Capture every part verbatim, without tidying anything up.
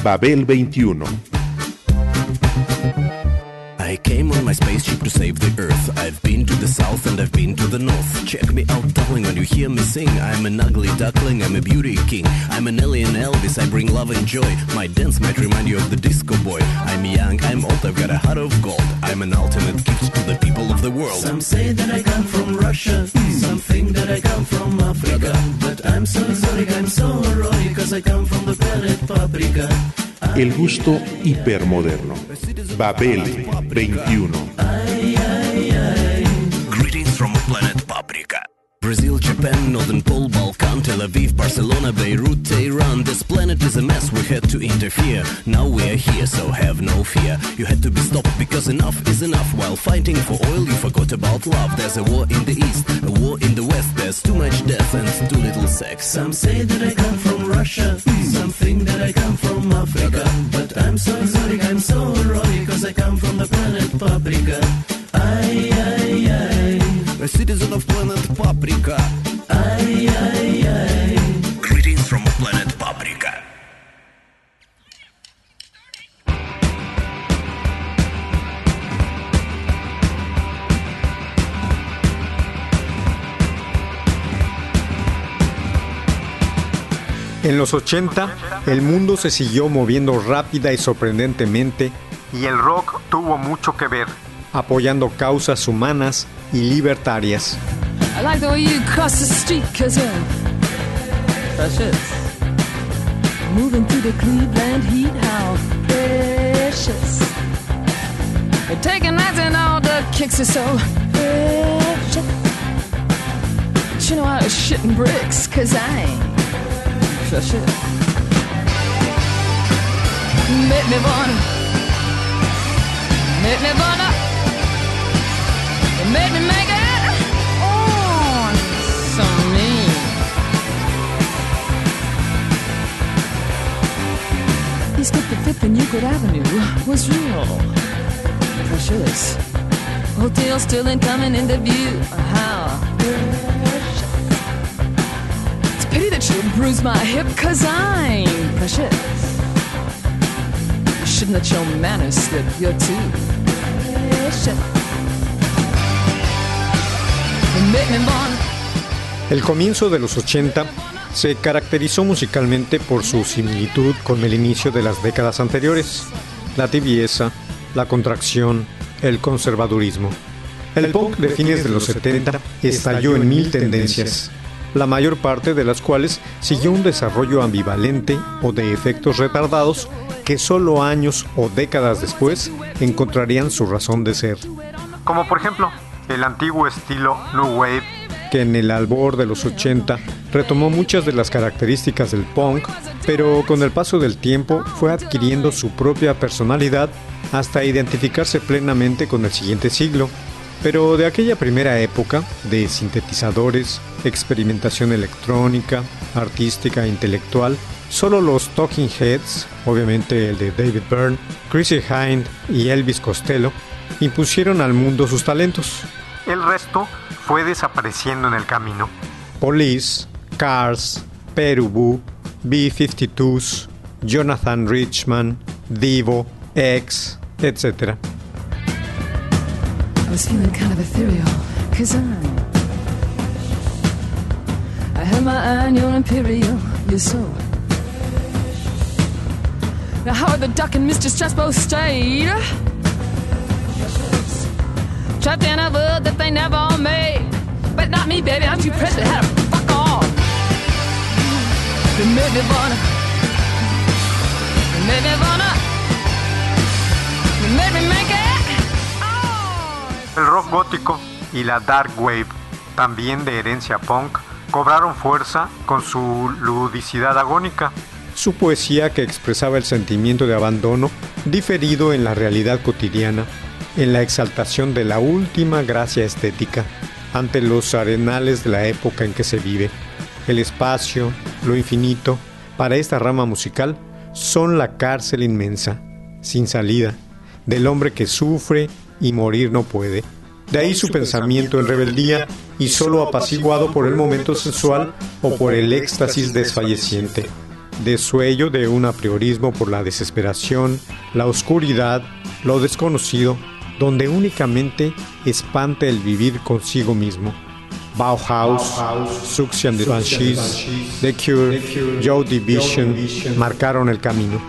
Babel veintiuno. I came on my spaceship to save the Earth. I've been to the south and I've been to the north. Check me out, darling, when you hear me sing. I'm an ugly duckling, I'm a beauty king. I'm an alien Elvis, I bring love and joy. My dance might remind you of the disco boy. I'm young, I'm old, I've got a heart of gold. I'm an ultimate gift to the people of the world. Some say that I come from Russia, some think that I come from Africa. But I'm so exotic, I'm so erotic, cause I come from the planet Paprika. El gusto hipermoderno. Babel veintiuno. Ay, ay, ay. Greetings from planet Paprika. Brazil, Japan, Northern Pole, Balkan, Tel Aviv, Barcelona, Beirut, Tehran. This planet is a mess, we had to interfere. Now we are here, so have no fear. You had to be stopped because enough is enough. While fighting for oil, you forgot about love. There's a war in the east, a war in the west. There's too much death and too little sex. Some say that I come from Russia, some think that I come from Africa. But I'm so exotic, I'm so erotic, cause I come from the planet Paprika. Ay, ay, ay. A citizen of planet Paprika. Ay, ay, ay. Greetings from planet Paprika. En los ochenta, el mundo se siguió moviendo rápida y sorprendentemente, y el rock tuvo mucho que ver, apoyando causas humanas y libertarias. I like the way you cross the street, cause you're precious. Moving through the Cleveland heat, how precious. You're taking nights and all the kicks are so precious. But you know I was shitting bricks, cause I ain't precious. Make me wanna, make me wanna, make me make it. He skipped the Fifth and Euclid Avenue was real precious. Hotel still incoming into view. How precious. It's a pity that you bruised my hip, cause I'm precious. You shouldn't let your manners slip, you're too precious. You make me want. El comienzo de los ochenta se caracterizó musicalmente por su similitud con el inicio de las décadas anteriores, la tibieza, la contracción, el conservadurismo. El punk de fines de los setenta estalló en mil tendencias, la mayor parte de las cuales siguió un desarrollo ambivalente o de efectos retardados que solo años o décadas después encontrarían su razón de ser. Como por ejemplo, el antiguo estilo New Wave, que en el albor de los ochenta retomó muchas de las características del punk, pero con el paso del tiempo fue adquiriendo su propia personalidad hasta identificarse plenamente con el siguiente siglo. Pero de aquella primera época, de sintetizadores, experimentación electrónica, artística e intelectual, solo los Talking Heads, obviamente el de David Byrne, Chrissie Hynde y Elvis Costello, impusieron al mundo sus talentos. El resto fue desapareciendo en el camino. Police, Cars, Perubu, B cincuenta y dos, Jonathan Richman, Devo, X, etcétera. I was feeling kind of ethereal, cause I'm I had my eye on your imperial, your soul. Now Howard the Duck and Mister Stress both stayed trapped in a world that they never made. But not me, baby, I'm too precious, had to fuck off. You made me wanna, you made me wanna, you made me make it. El rock gótico y la dark wave, también de herencia punk, cobraron fuerza con su ludicidad agónica. Su poesía, que expresaba el sentimiento de abandono diferido en la realidad cotidiana, en la exaltación de la última gracia estética ante los arenales de la época en que se vive. El espacio, lo infinito, para esta rama musical, son la cárcel inmensa, sin salida, del hombre que sufre y morir no puede. De ahí su pensamiento en rebeldía y solo apaciguado por el momento sensual o por el éxtasis desfalleciente. desuello de un apriorismo por la desesperación, la oscuridad, lo desconocido, donde únicamente espanta el vivir consigo mismo. Bauhaus, Siouxsie and the Banshees, The Cure, Joy Division marcaron el camino.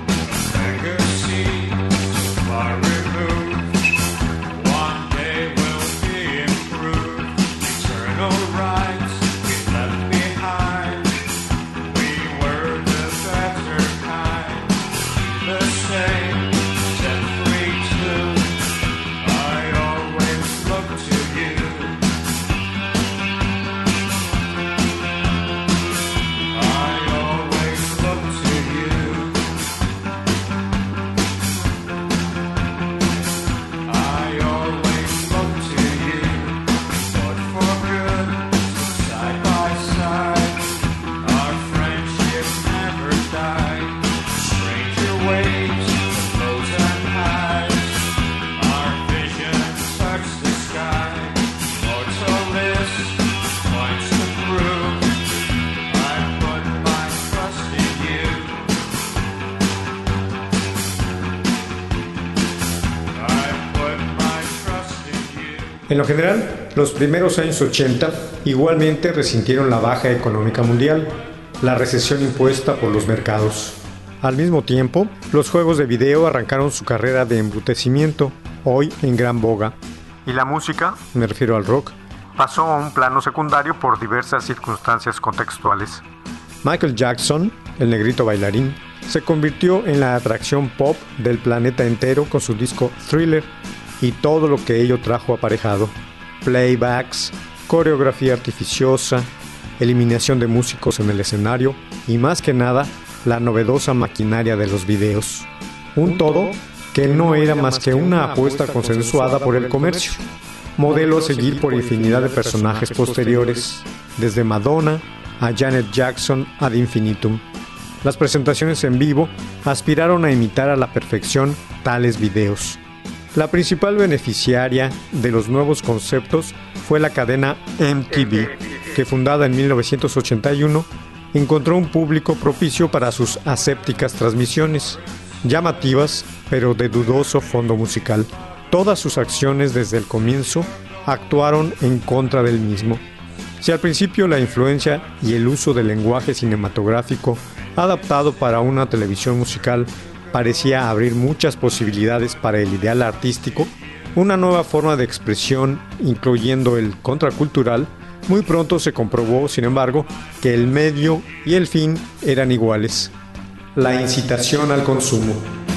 En lo general, los primeros años ochenta igualmente resintieron la baja económica mundial, la recesión impuesta por los mercados. Al mismo tiempo, los juegos de video arrancaron su carrera de embrutecimiento, hoy en gran boga. Y la música, me refiero al rock, pasó a un plano secundario por diversas circunstancias contextuales. Michael Jackson, el negrito bailarín, se convirtió en la atracción pop del planeta entero con su disco Thriller y todo lo que ello trajo aparejado: playbacks, coreografía artificiosa, eliminación de músicos en el escenario y, más que nada, la novedosa maquinaria de los videos. Un todo que no era más que una apuesta consensuada por el comercio, modelo a seguir por infinidad de personajes posteriores, desde Madonna a Janet Jackson ad infinitum. Las presentaciones en vivo aspiraron a imitar a la perfección tales videos. La principal beneficiaria de los nuevos conceptos fue la cadena M T V, que fundada en mil novecientos ochenta y uno, encontró un público propicio para sus asépticas transmisiones, llamativas pero de dudoso fondo musical. Todas sus acciones desde el comienzo actuaron en contra del mismo. Si al principio la influencia y el uso del lenguaje cinematográfico adaptado para una televisión musical parecía abrir muchas posibilidades para el ideal artístico, una nueva forma de expresión, incluyendo el contracultural, muy pronto se comprobó, sin embargo, que el medio y el fin eran iguales: la incitación al consumo.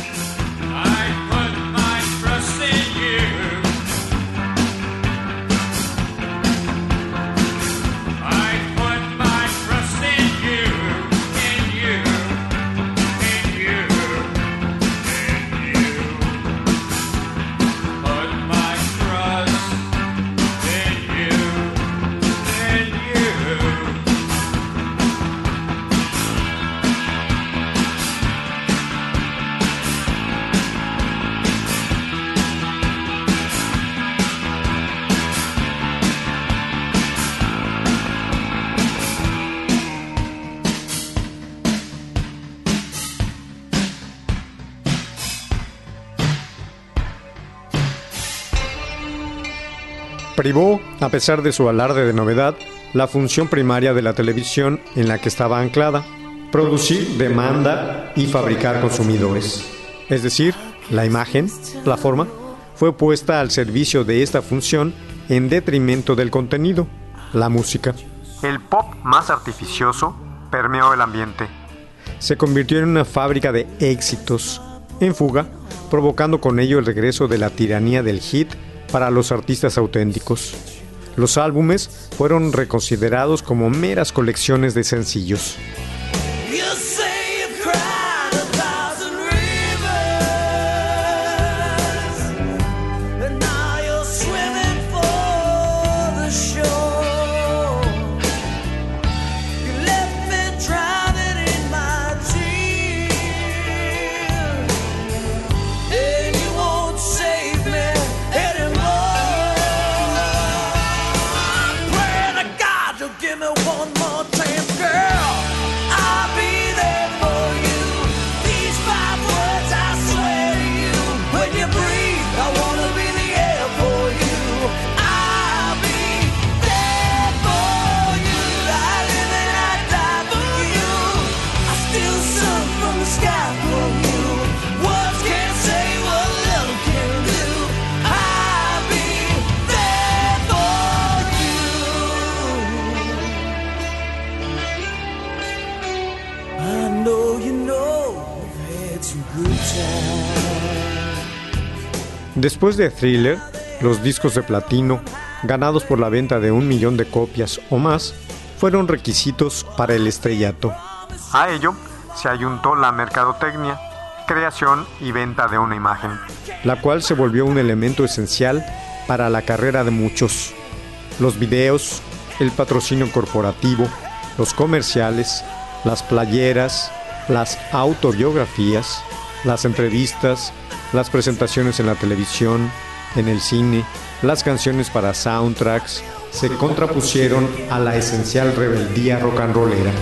Privó, a pesar de su alarde de novedad, la función primaria de la televisión en la que estaba anclada: producir demanda y fabricar consumidores. Es decir, la imagen, la forma, fue puesta al servicio de esta función en detrimento del contenido, la música. El pop más artificioso permeó el ambiente. Se convirtió en una fábrica de éxitos, en fuga, provocando con ello el regreso de la tiranía del hit para los artistas auténticos. Los álbumes fueron reconsiderados como meras colecciones de sencillos. Give me one more chance, girl. I'll be there. Después de Thriller, los discos de platino, ganados por la venta de un millón de copias o más, fueron requisitos para el estrellato. A ello se ayuntó la mercadotecnia, creación y venta de una imagen, la cual se volvió un elemento esencial para la carrera de muchos. Los videos, el patrocinio corporativo, los comerciales, las playeras, las autobiografías, las entrevistas, las presentaciones en la televisión, en el cine, las canciones para soundtracks, se contrapusieron a la esencial rebeldía rock and rollera.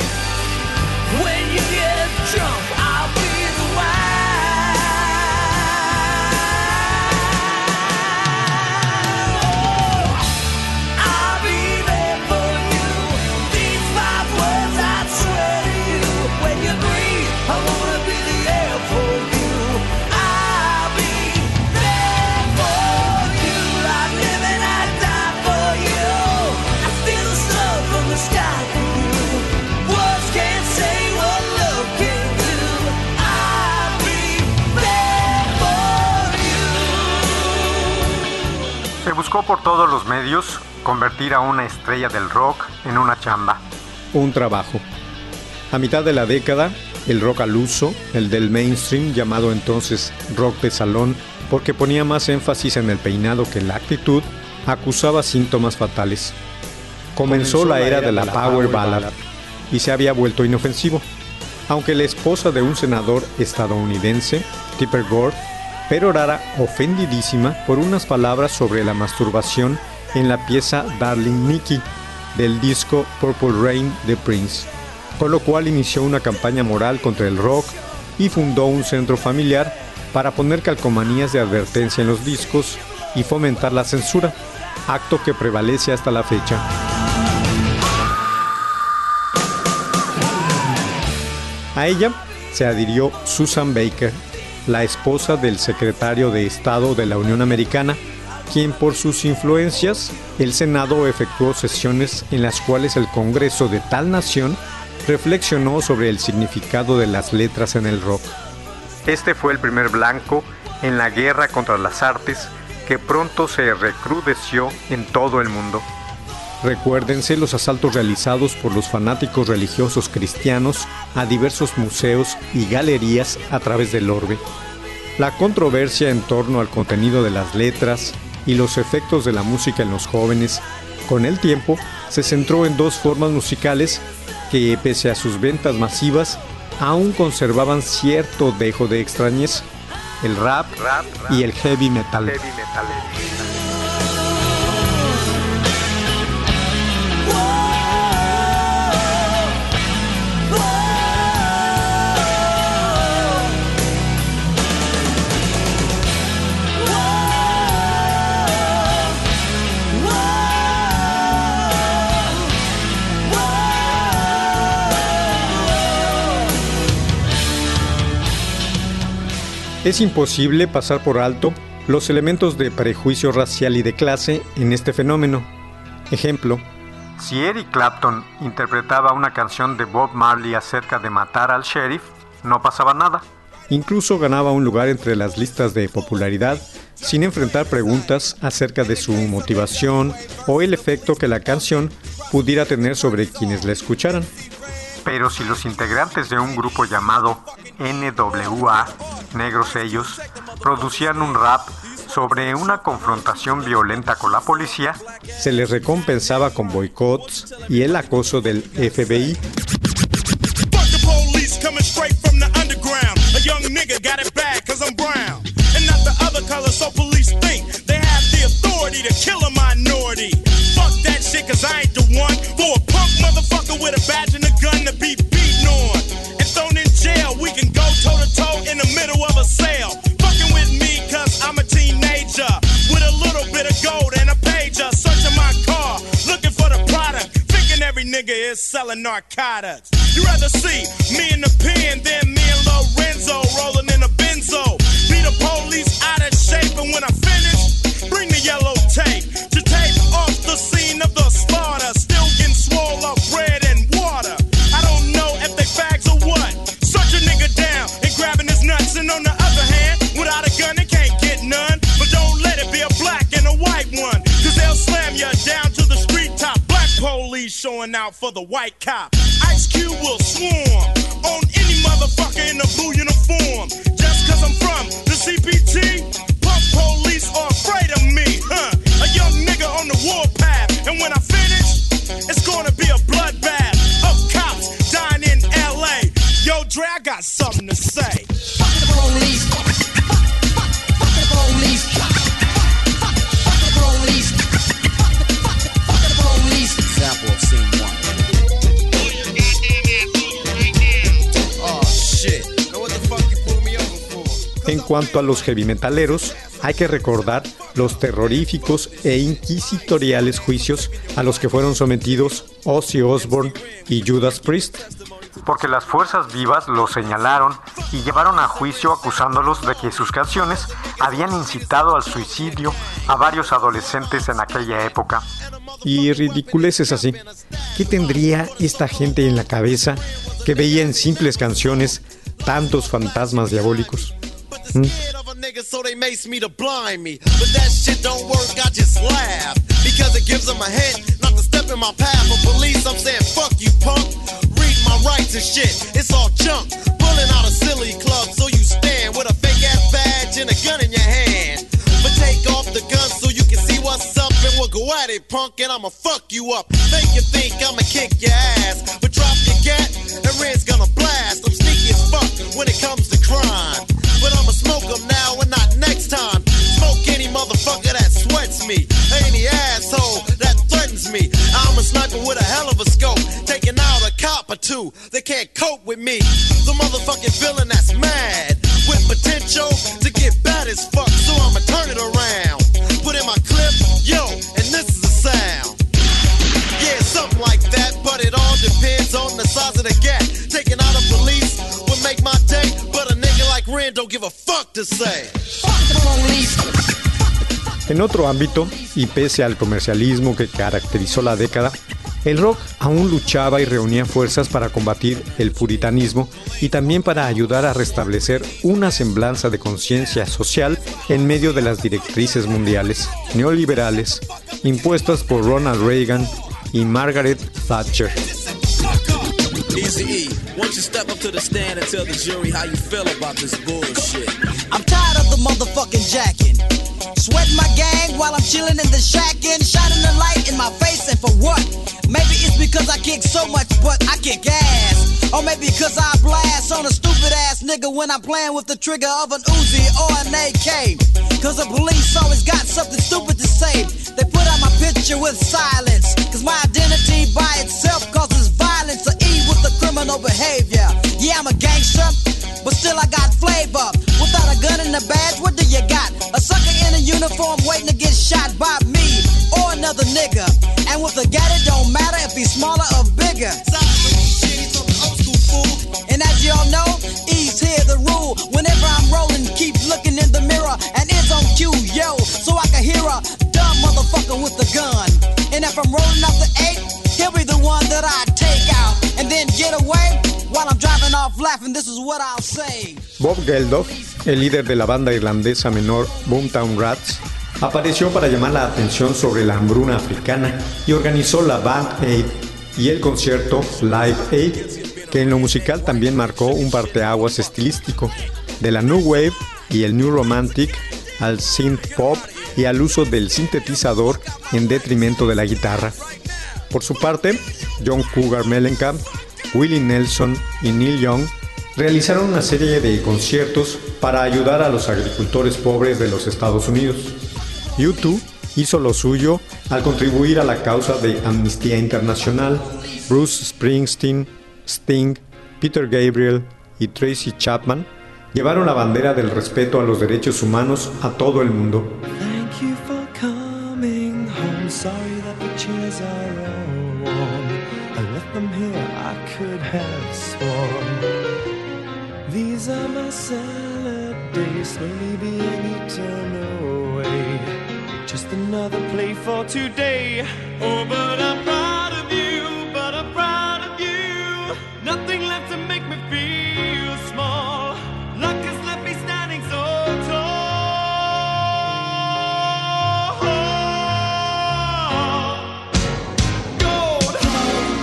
Se buscó por todos los medios convertir a una estrella del rock en una chamba. Un trabajo. A mitad de la década, el rock al uso, el del mainstream, llamado entonces rock de salón, porque ponía más énfasis en el peinado que en la actitud, acusaba síntomas fatales. Comenzó, Comenzó la era de la, de la power ballad y se había vuelto inofensivo, aunque la esposa de un senador estadounidense, Tipper Gore, perorara ofendidísima por unas palabras sobre la masturbación en la pieza Darling Nikki del disco Purple Rain de Prince, con lo cual inició una campaña moral contra el rock y fundó un centro familiar para poner calcomanías de advertencia en los discos y fomentar la censura, acto que prevalece hasta la fecha. A ella se adhirió Susan Baker, la esposa del secretario de Estado de la Unión Americana, quien por sus influencias, el Senado efectuó sesiones en las cuales el Congreso de tal nación reflexionó sobre el significado de las letras en el rock. Este fue el primer blanco en la guerra contra las artes que pronto se recrudeció en todo el mundo. Recuérdense los asaltos realizados por los fanáticos religiosos cristianos a diversos museos y galerías a través del orbe. La controversia en torno al contenido de las letras y los efectos de la música en los jóvenes, con el tiempo, se centró en dos formas musicales que, pese a sus ventas masivas, aún conservaban cierto dejo de extrañeza: el rap, rap, rap y el heavy metal. Heavy metal. Es imposible pasar por alto los elementos de prejuicio racial y de clase en este fenómeno. Ejemplo, si Eric Clapton interpretaba una canción de Bob Marley acerca de matar al sheriff, no pasaba nada. Incluso ganaba un lugar entre las listas de popularidad sin enfrentar preguntas acerca de su motivación o el efecto que la canción pudiera tener sobre quienes la escucharan. Pero si los integrantes de un grupo llamado N W A, negros ellos, producían un rap sobre una confrontación violenta con la policía, se les recompensaba con boicots y el acoso del F B I. Nigga is selling narcotics. You rather see me in the pen than me and Lorenzo rolling in a benzo. Be the police out of shape, and when I finish, bring the yellow tape to tape off the scene of the slaughter. Still getting swole up bread and water. I don't know if they fags or what. Search a nigga down and grabbing his nuts going out for the white cop. Ice Cube will swarm on any motherfucker in a blue uniform. Just cause I'm from the C P T, pump police are afraid of me, huh? A young nigga on the warpath, and when I finish, it's gonna be a bloodbath of cops dying in L A. Yo, Dre, I got something to say. Fuck the police. Fuck, fuck, fuck, fuck the police. Fuck, fuck, fuck the police. Fuck, fuck, fuck the police. Example of scene one. Oh shit. Now what the fuck you pull me over for? En cuanto a los heavy metaleros, hay que recordar los terroríficos e inquisitoriales juicios a los que fueron sometidos Ozzy Osbourne y Judas Priest, porque las fuerzas vivas los señalaron y llevaron a juicio acusándolos de que sus canciones habían incitado al suicidio a varios adolescentes en aquella época. Y ridiculeces así. ¿Qué tendría esta gente en la cabeza que veía en simples canciones tantos fantasmas diabólicos? ¿Mm? So they mace me to blind me, but that shit don't work, I just laugh, because it gives them a hint not to step in my path. For police, I'm saying fuck you punk, read my rights and shit, it's all junk, pulling out a silly club, so you stand with a fake ass badge and a gun in your hand, but take off the gun so you can see what's up, and we'll go at it punk, and I'ma fuck you up, make you think I'ma kick your ass, but drop your gat, and Red's gonna blast, I'm sneaky as fuck when it comes to crime. But I'ma smoke them now and not next time. Smoke any motherfucker that sweats me. Any asshole that threatens me. I'm a sniper with a hell of a scope. Taking out a cop or two. They can't cope with me. The motherfucking villain that's mad. With potential to get bad as fuck. So I'ma turn it around. Put in my clip, yo, and this is the sound. Yeah, something like that. But it all depends on the size of the gap. Taking out a police would make my day. But a nigga like Ren don't give a fuck to say. Fuck the police. En otro ámbito, y pese al comercialismo que caracterizó la década, el rock aún luchaba y reunía fuerzas para combatir el puritanismo y también para ayudar a restablecer una semblanza de conciencia social en medio de las directrices mundiales neoliberales impuestas por Ronald Reagan y Margaret Thatcher. Easy E, won't you step up to the stand and tell the jury how you feel about this bullshit? I'm tired of the motherfucking jacking. Sweating my gang while I'm chilling in the shack and shining the light in my face, and for what? Maybe it's because I kick so much, but I kick ass. Or maybe because I blast on a stupid ass nigga when I'm playing with the trigger of an Uzi or an A K. Cause the police always got something stupid to say. They put out my picture with silence. Cause my identity by itself causes violence. Or E with the criminal behavior. Yeah, I'm a gangster, but still I got flavor. Without a gun and a badge, what do you got? A sucker in a uniform waiting to get shot by me or another nigga. And with a gat, it don't matter if he's smaller or bigger. And as y'all know, E's here the rule. Whenever I'm rolling, keep looking in the mirror. And it's on cue, yo, so I can hear a dumb motherfucker with the gun. And if I'm rolling up the eight, he'll be the one that I take out. And then get away while I'm driving off laughing. This is what I'll say. Bob Geldof, el líder de la banda irlandesa menor Boomtown Rats, apareció para llamar la atención sobre la hambruna africana y organizó la Band Aid y el concierto Live Aid, que en lo musical también marcó un parteaguas estilístico, de la New Wave y el New Romantic al synth pop y al uso del sintetizador en detrimento de la guitarra. Por su parte, John Cougar Mellencamp, Willie Nelson y Neil Young realizaron una serie de conciertos para ayudar a los agricultores pobres de los Estados Unidos. U dos hizo lo suyo al contribuir a la causa de Amnistía Internacional. Bruce Springsteen, Sting, Peter Gabriel y Tracy Chapman llevaron la bandera del respeto a los derechos humanos a todo el mundo. Thank you for coming home. Sorry that the chairs are all warm. I left them here, I could have sworn. These are my salad days, slowly being eaten away. Just another play for today. Oh, but I'm proud of you, but I'm proud of you. Nothing left to make me feel small. Luck has left me standing so tall. Gold,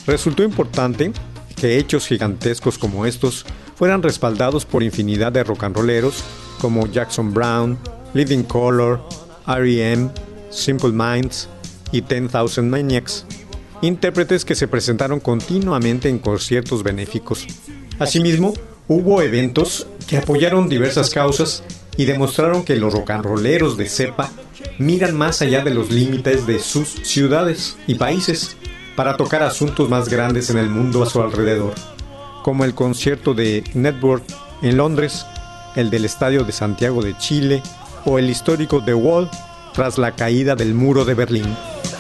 Resultó importante que hechos gigantescos como estos fueran respaldados por infinidad de rock and rolleros como Jackson Browne, Living Colour, R E M, Simple Minds y Ten Thousand Maniacs, intérpretes que se presentaron continuamente en conciertos benéficos. Asimismo, hubo eventos que apoyaron diversas causas y demostraron que los rock and rolleros de cepa miran más allá de los límites de sus ciudades y países para tocar asuntos más grandes en el mundo a su alrededor, como el concierto de Network en Londres, el del Estadio de Santiago de Chile o el histórico The Wall tras la caída del muro de Berlín.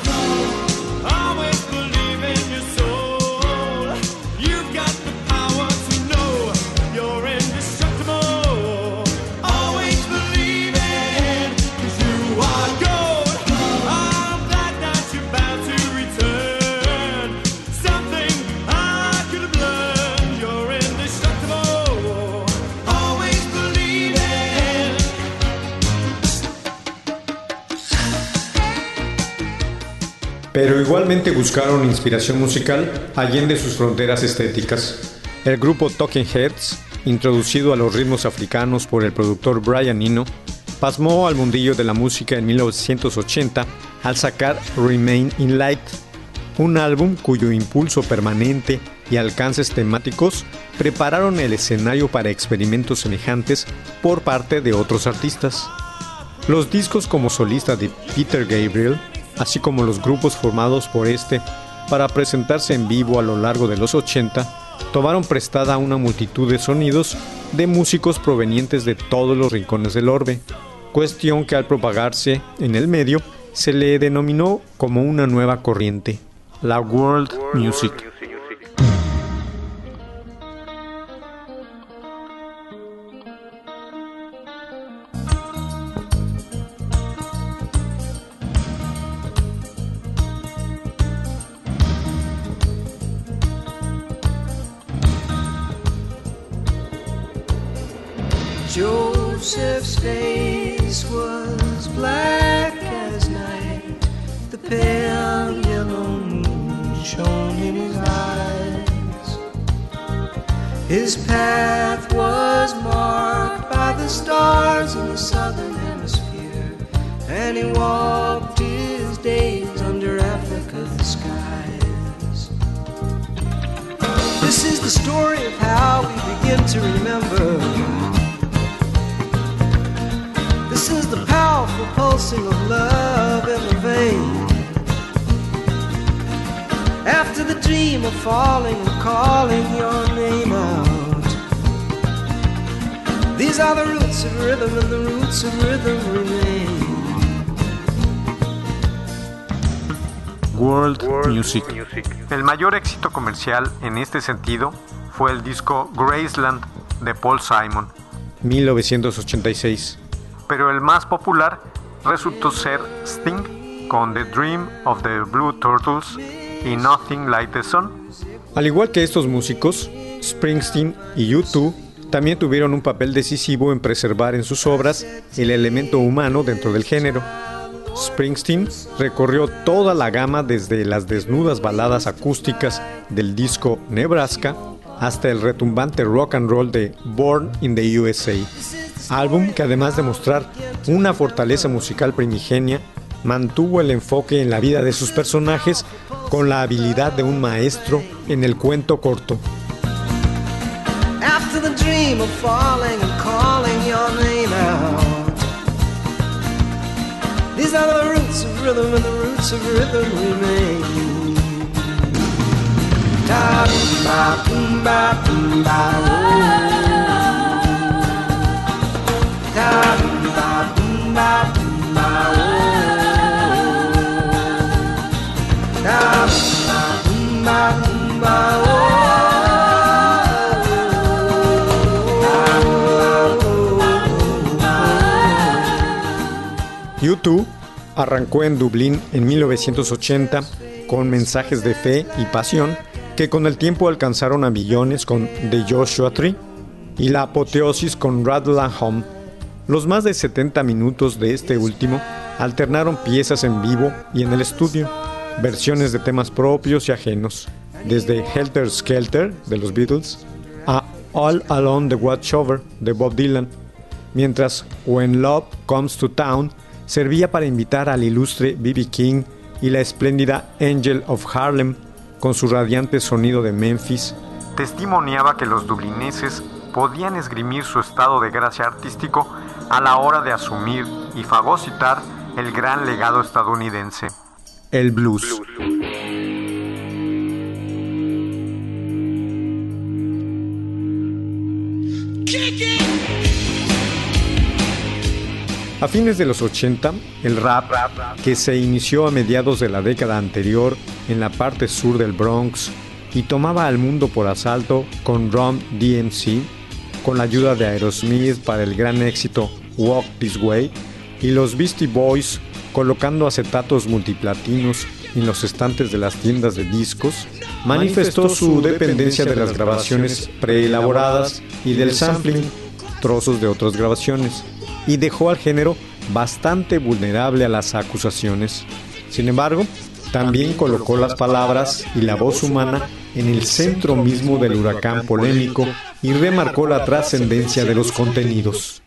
Pero igualmente buscaron inspiración musical allende sus fronteras estéticas. El grupo Talking Heads, introducido a los ritmos africanos por el productor Brian Eno, pasmó al mundillo de la música en mil novecientos ochenta al sacar Remain in Light, un álbum cuyo impulso permanente y alcances temáticos prepararon el escenario para experimentos semejantes por parte de otros artistas. Los discos como solista de Peter Gabriel, así como los grupos formados por este para presentarse en vivo a lo largo de los ochenta, tomaron prestada una multitud de sonidos de músicos provenientes de todos los rincones del orbe, cuestión que al propagarse en el medio se le denominó como una nueva corriente, la World Music. Joseph's face was black as night. The pale yellow moon shone in his eyes. His path was marked by the stars in the southern hemisphere, and he walked his days under Africa's skies. This is the story of how we begin to remember. This is the powerful pulsing of love in the vein. After the dream of falling and calling your name out, these are the roots of rhythm and the roots of rhythm remain. World, World Music. Music. El mayor éxito comercial en este sentido fue el disco Graceland de Paul Simon, mil novecientos ochenta y seis. Pero el más popular resultó ser Sting con The Dream of the Blue Turtles y Nothing Like the Sun. Al igual que estos músicos, Springsteen y U dos también tuvieron un papel decisivo en preservar en sus obras el elemento humano dentro del género. Springsteen recorrió toda la gama desde las desnudas baladas acústicas del disco Nebraska hasta el retumbante rock and roll de Born in the U S A, álbum que además de mostrar una fortaleza musical primigenia, mantuvo el enfoque en la vida de sus personajes con la habilidad de un maestro en el cuento corto. After the dream of falling and calling your name out, these are the roots of rhythm and the roots of rhythm remain. Da boom ba boom ba boom ba oh. Da boom ba boom ba boom ba oh. Da boom ba boom ba boom ba oh. U dos arrancó en Dublín en mil novecientos ochenta con mensajes de fe y pasión que con el tiempo alcanzaron a millones con The Joshua Tree y la apoteosis con Rattle and Hum. Los más de setenta minutos de este último alternaron piezas en vivo y en el estudio, versiones de temas propios y ajenos, desde Helter Skelter de los Beatles a All Along the Watchtower de Bob Dylan, mientras When Love Comes to Town servía para invitar al ilustre B B King y la espléndida Angel of Harlem, con su radiante sonido de Memphis, testimoniaba que los dublineses podían esgrimir su estado de gracia artístico a la hora de asumir y fagocitar el gran legado estadounidense, el blues. A fines de los ochenta, el rap, que se inició a mediados de la década anterior en la parte sur del Bronx y tomaba al mundo por asalto con Run D M C, con la ayuda de Aerosmith para el gran éxito Walk This Way, y los Beastie Boys colocando acetatos multiplatinos en los estantes de las tiendas de discos, manifestó su dependencia de las grabaciones preelaboradas y del sampling, trozos de otras grabaciones, y dejó al género bastante vulnerable a las acusaciones. Sin embargo, también colocó las palabras y la voz humana en el centro mismo del huracán polémico y remarcó la trascendencia de los contenidos.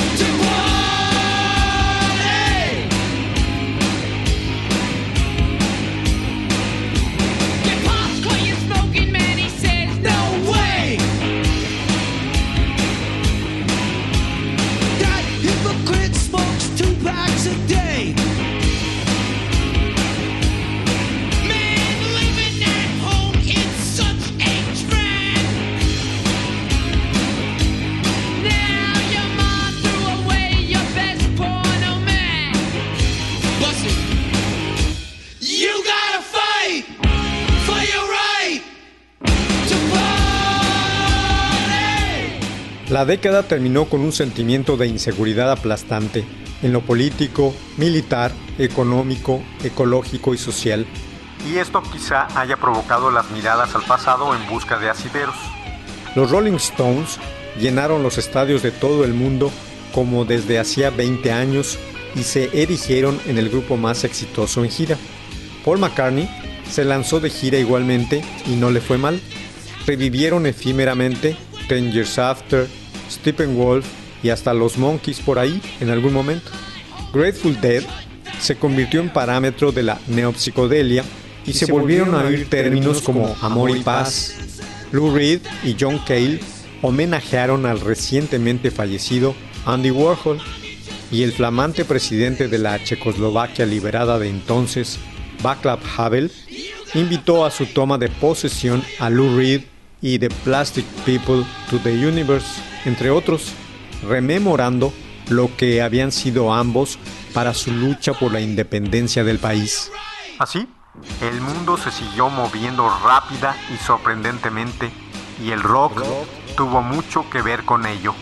La década terminó con un sentimiento de inseguridad aplastante en lo político, militar, económico, ecológico y social. Y esto quizá haya provocado las miradas al pasado en busca de asideros. Los Rolling Stones llenaron los estadios de todo el mundo como desde hacía veinte años y se erigieron en el grupo más exitoso en gira. Paul McCartney se lanzó de gira igualmente y no le fue mal. Revivieron efímeramente Ten Years After, Steppenwolf y hasta los Monkees por ahí en algún momento. Grateful Dead se convirtió en parámetro de la neopsicodelia y, y se, se volvieron a oír términos como amor y paz. Lou Reed y John Cale homenajearon al recientemente fallecido Andy Warhol, y el flamante presidente de la Checoslovaquia liberada de entonces, Václav Havel, invitó a su toma de posesión a Lou Reed y The Plastic People to the Universe, entre otros, rememorando lo que habían sido ambos para su lucha por la independencia del país. Así, el mundo se siguió moviendo rápida y sorprendentemente, y el rock tuvo mucho que ver con ello.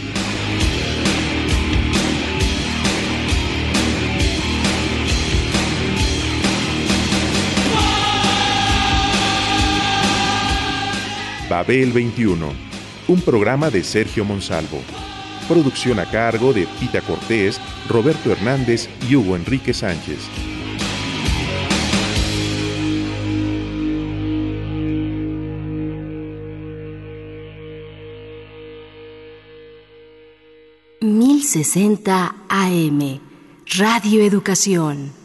Babel veintiuno, un programa de Sergio Monsalvo. Producción a cargo de Pita Cortés, Roberto Hernández y Hugo Enrique Sánchez. mil sesenta A M, Radio Educación.